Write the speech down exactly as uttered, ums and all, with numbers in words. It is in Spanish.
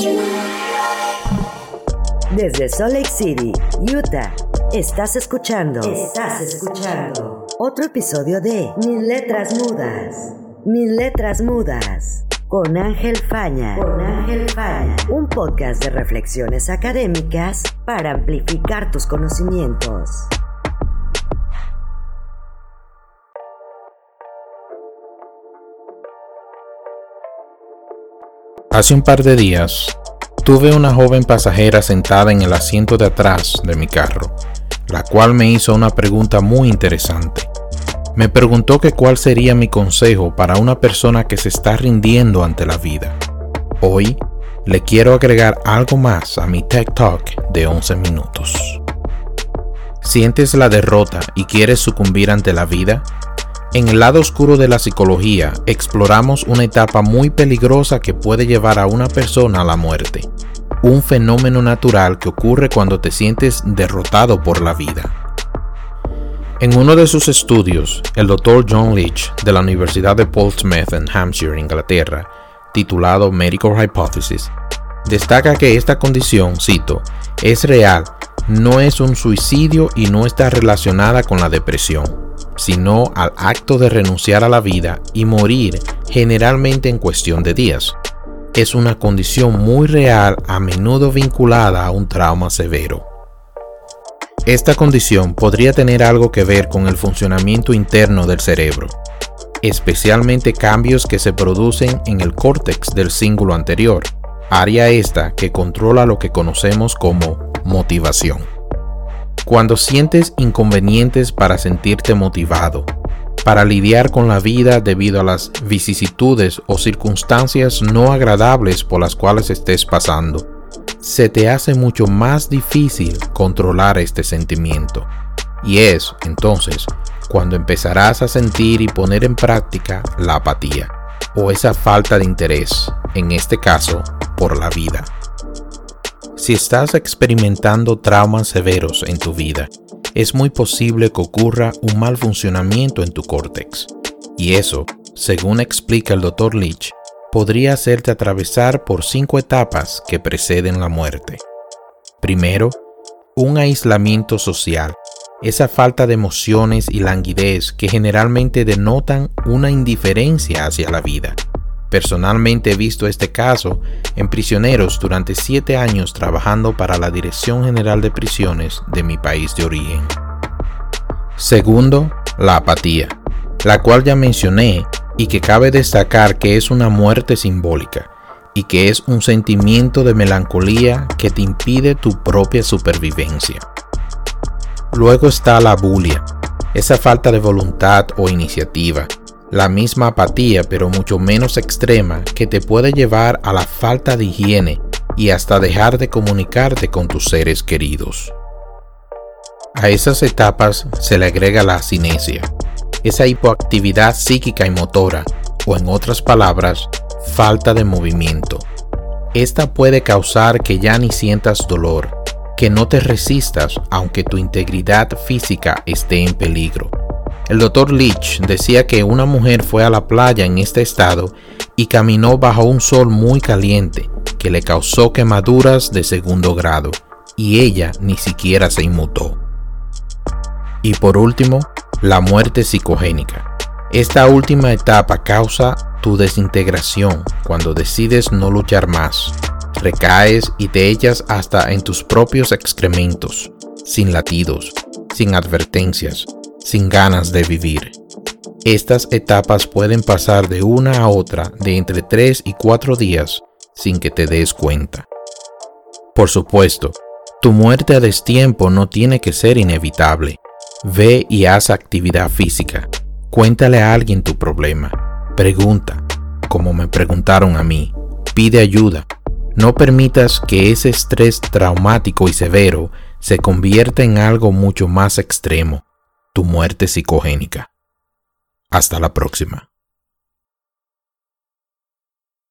Desde Salt Lake City, Utah, estás escuchando, estás escuchando otro episodio de Mis Letras Mudas, Mis Letras Mudas, con Ángel Faña, con Ángel Faña, un podcast de reflexiones académicas para amplificar tus conocimientos. Hace un par de días, tuve una joven pasajera sentada en el asiento de atrás de mi carro, la cual me hizo una pregunta muy interesante. Me preguntó que cuál sería mi consejo para una persona que se está rindiendo ante la vida. Hoy, le quiero agregar algo más a mi Tech Talk de once minutos. ¿Sientes la derrota y quieres sucumbir ante la vida? En el lado oscuro de la psicología, exploramos una etapa muy peligrosa que puede llevar a una persona a la muerte. Un fenómeno natural que ocurre cuando te sientes derrotado por la vida. En uno de sus estudios, el doctor John Leach, de la Universidad de Portsmouth en Hampshire, Inglaterra, titulado Medical Hypothesis, destaca que esta condición, cito, es real, no es un suicidio y no está relacionada con la depresión, sino al acto de renunciar a la vida y morir generalmente en cuestión de días. Es una condición muy real, a menudo vinculada a un trauma severo. Esta condición podría tener algo que ver con el funcionamiento interno del cerebro, especialmente cambios que se producen en el córtex del cíngulo anterior, área esta que controla lo que conocemos como motivación. Cuando sientes inconvenientes para sentirte motivado, para lidiar con la vida debido a las vicisitudes o circunstancias no agradables por las cuales estés pasando, se te hace mucho más difícil controlar este sentimiento. Y es, entonces, cuando empezarás a sentir y poner en práctica la apatía, o esa falta de interés, en este caso, por la vida. Si estás experimentando traumas severos en tu vida, es muy posible que ocurra un mal funcionamiento en tu córtex. Y eso, según explica el doctor Leach, podría hacerte atravesar por cinco etapas que preceden la muerte. Primero, un aislamiento social, esa falta de emociones y languidez que generalmente denotan una indiferencia hacia la vida. Personalmente he visto este caso en prisioneros durante siete años trabajando para la Dirección General de Prisiones de mi país de origen. Segundo, la apatía, la cual ya mencioné y que cabe destacar que es una muerte simbólica y que es un sentimiento de melancolía que te impide tu propia supervivencia. Luego está la bulia, esa falta de voluntad o iniciativa. La misma apatía, pero mucho menos extrema, que te puede llevar a la falta de higiene y hasta dejar de comunicarte con tus seres queridos. A esas etapas se le agrega la asinesia, esa hipoactividad psíquica y motora, o en otras palabras, falta de movimiento. Esta puede causar que ya ni sientas dolor, que no te resistas aunque tu integridad física esté en peligro. El doctor Leach decía que una mujer fue a la playa en este estado y caminó bajo un sol muy caliente que le causó quemaduras de segundo grado y ella ni siquiera se inmutó. Y por último, la muerte psicogénica. Esta última etapa causa tu desintegración cuando decides no luchar más. Recaes y te echas hasta en tus propios excrementos, sin latidos, sin advertencias, sin ganas de vivir. Estas etapas pueden pasar de una a otra de entre tres y cuatro días sin que te des cuenta. Por supuesto, tu muerte a destiempo no tiene que ser inevitable. Ve y haz actividad física. Cuéntale a alguien tu problema. Pregunta, como me preguntaron a mí. Pide ayuda. No permitas que ese estrés traumático y severo se convierta en algo mucho más extremo. Tu muerte psicogénica. Hasta la próxima.